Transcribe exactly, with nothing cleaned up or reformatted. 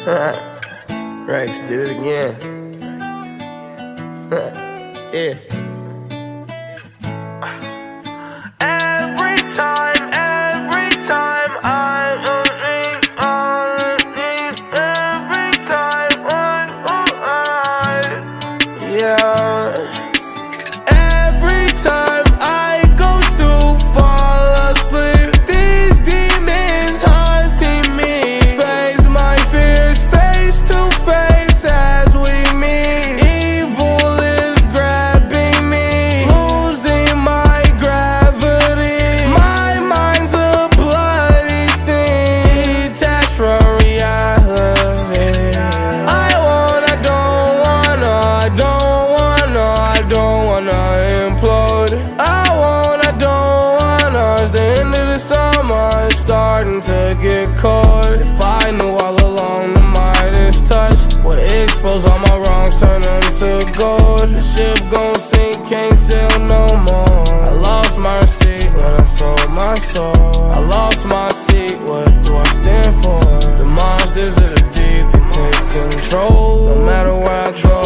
Rex did it again. Yeah. Every time, every time I'm running on it, every time on I, Yeah. every time I go to fall asleep, these demons haunting me. Face my fears face to face as we meet. Evil is grabbing me, losing my gravity. My mind's a bloody scene, detached from reality. I wanna, don't wanna, I don't wanna, I don't wanna implode. I wanna, don't wanna, it's the end of the summer, it's starting to get cold. If I knew all along the Midas touch would expose all my wrongs, turn them to gold. The ship gon' sink, can't sail no more. I lost my seat when I sold my soul. I lost my seat, what do I stand for? The monsters of the deep, they take control. No matter where I go,